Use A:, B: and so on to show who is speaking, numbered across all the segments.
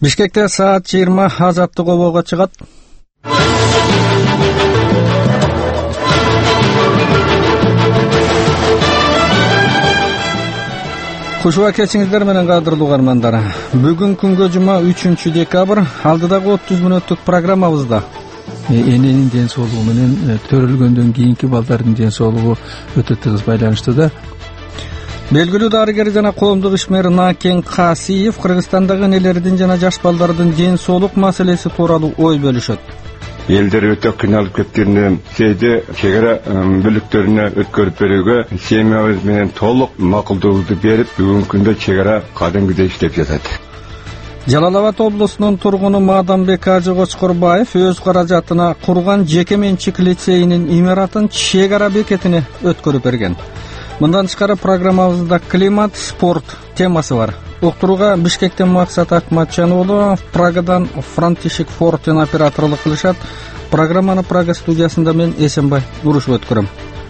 A: Бишкекте саат 20 азаттык обого чыгат. Кушуба кечиңиздер менен кадырлуу угармандар. Бүгүн күнгө жума 3-декабрь. Алдыдагы 30 мүнөттүк программабызда эненин ден соолугу менен төрөлгөндөн кийинки балдардын ден соолугу өтө тыгыз байланыштуу да. Белгилүү дарыгер жана коомдук ишмер Накен Касиев Кыргызстандагы энелердин жана жаш балдардын ден соолук маселеси тууралуу ой бөлүшөт.
B: Элдер өтө кыйналып кеткенин кээде чегара бөлүктөрүнө өткөрүп берүүгө семьябыз менен толук макулдугубузду берип, бүгүнкү күндө чегара кадимгидей иштеп жатат.
A: Жалал Абад облусунун тургуну Мадамбек Ажы Кочкорбаев өз каражатына курган жеке менчик лицейинин имаратын чегара бекетине өткөрүп берген. Мындан тышкары программабызда климат, спорт темасы бар. Уктурууга Бишкектен Максат Акматжан уулу, Прагадан Франтишек Фортен операторлук кылышат. Программаны Прага студиясында мен Эсенбай Гурушев өткөрөм.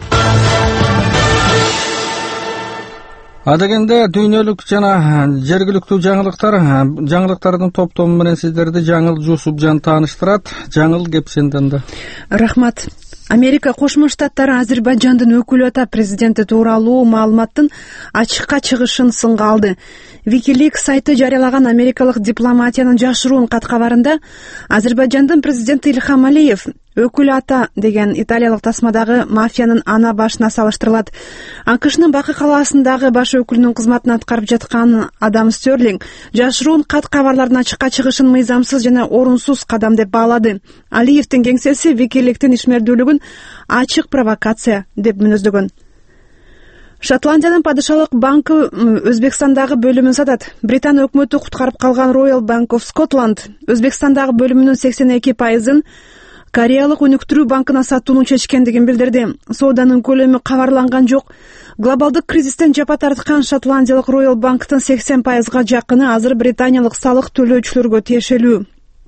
A: Адегенде дүйнөлүк жана жергиликтүү жаңылыктардын топтому менен сиздерди Жаңыл Жусупжан тааныштырат. Жаңыл, кеп сенден да.
C: Рахмат. Америка Кошмо Штаттары Азербайжандын өкүлү ата президенти тууралуу маалыматтын ачыкка чыгышын сынга алды. Wikileaks сайты жарыялаган америкалык дипломатиянын жашыруун кат-кабарында Азербайжандын президенти Ильхам Алиев өкүлү ата деген италиялык тасмадагы мафиянын ана башына салыштырылат. АКШнын Бакы калаасындагы баш өкүлүнүн кызматын аткарып жаткан Адам Стерлинг жашыруун кат-кабарлардын ачыкка чыгышын мыйзамсыз жана орунсуз кадам деп баалады. Алиевдин кеңсеси Wikileaks'тин ишмердүүлүгүн ачык провокация деп мүнөздөгөн. Шотландиянын падышалык банкы Өзбекстандагы бөлүмүн сатат. Британ өкмөтү куткарып калган Royal Bank of Scotland Өзбекстандагы бөлүмүнүн 82%-ын Кореялык өнүктүрүү банкына сатууну чечкендигин билдирди. Сооданын көлөмү кабарланган жок. Глобалдык кризистен жапа тарткан шотландиялык Royal Banktын 80%га жакыны азыр британиялык салык төлөөчүлөргө тиешелүү.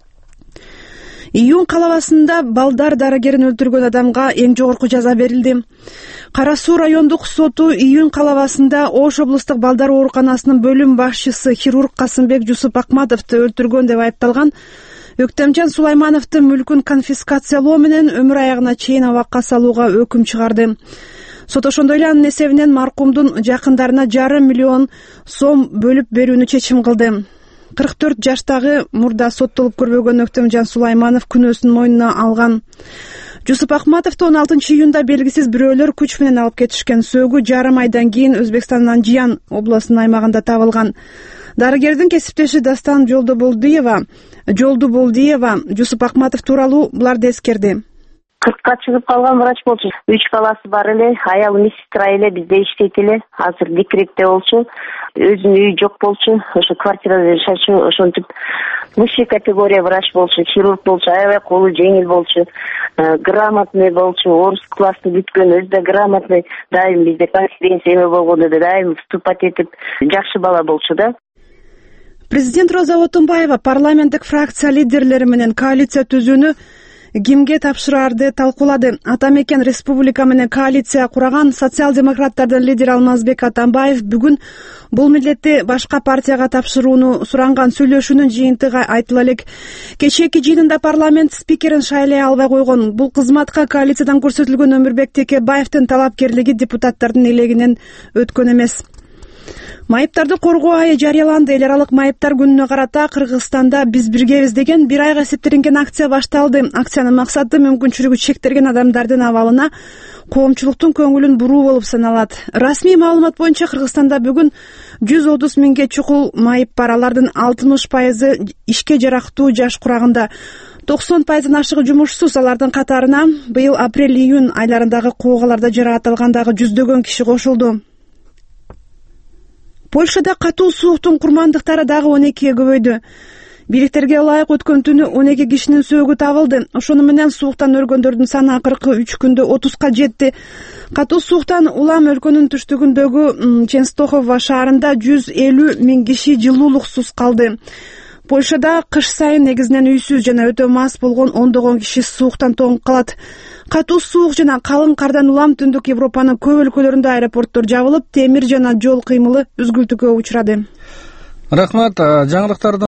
C: Июнь калабасында балдар дарыгерин өлтүргөн адамга эң жогорку жаза берилди. Кара Суу райондук соту Июнь калабасында Ош облустук балдар ооруканасынын бөлүм башчысы хирург Касымбек Жусуп Акматовду өлтүргөн деп айыпталган Өктөмжан Сулаймановдун мүлкүн конфискациялоо менен өмүр аягына чейин абакка салууга өкүм чыгарды. Сот ошондой эле анын эсебинен маркумдун жакындарына $500 000 сом бөлүп берүүнү чечим кылды. 44 жаштагы мурда соттолуп көрбөгөн Өктөмжан Сулайманов күнөөсүн мойнуна алган. Жусуп Акматовду 16 июнда белгисиз бирөөлөр күч менен алып кетишкен. Сөөгү жарым айдан кийин Өзбекстандын Анжиян облусунун аймагында табылган. Дарыгердин кесиптеши Дастан Жолдуболдиева Жусуп Акматов тууралуу буларды эскерди.
D: 40-ка чыгып калган врач болчу. 3 баласы бар эле, аял медсестра эле, бизде иштейт эле. Азыр декретте болчу. Өзүнүн үйү жок болчу. Ошо квартирада жашачу, ошентип высший категория врач болчу, хирург болчу, аябай колу жеңил болчу. Грамотный болчу, орус классын бүткөн, өзү да грамотный. Дайым бизде конференция болгондо да дайым выступать этип, жакшы бала болчу да.
C: Президент Роза Отунбаева парламенттик фракция лидерлери менен коалиция түзүүнү кимге тапшырарды талкуулады. Атамекен республика менен коалиция кураган социал-демократтардын лидери Алмазбек Атамбаев бүгүн бул милдетти башка партияга тапшырууну суранган сүйлөшүүнүн жыйынтыгы айтыла элек. Кечээки жыйынында парламент спикерин шайлай албай койгон. Бул кызматка коалициядан көрсөтүлгөн Өмүрбек Текебаевдин талапкерлиги депутаттардын элегинен өткөн эмес. Майыптарды коргоо айы жарыяланды. Эл аралык майыптар күнүнө карата Кыргызстанда биз биргебиз деген бир айга эсептелинген акция башталды. Акциянын максаты мүмкүнчүлүгү чектелген адамдардын абалына коомчулуктун көңүлүн буруу болуп саналат. Расмий маалымат боюнча Кыргызстанда бүгүн 130 миңге чукул майып бар. Алардын 60% ишке жарактуу жаш курагында. 90% ашыгы жумушсуз. Алардын катарына быйыл апрель-июнь айларындагы куугаларда жаракат алгандагы жүздөгөн киши кошулду. Польшада катуу сууктун курмандыктары дагы 12-ге көбөйдү. Бийликтерге ылайык өткөн түнү 12 кишинин сөөгү табылды. Ошону менен сууктан өлгөндөрдүн саны акыркы 3 күндө 30ка жетти. Катуу сууктан улам өлкөнүн түштүгүндөгү Ченстохова шаарында 150 миң киши жылуулуксуз калды. Польшада кыш сайын негизинен үйсүз жана өтө мас болгон ондогон киши сууктан тоңуп калат. Катуу суук жана калың кардан улам түндүк Европанын көп өлкөлөрүндө аэропорттор жабылып, темир жана жол кыймылы үзгүлтүүгө учурады.
A: Рахмат, жаңылыктарды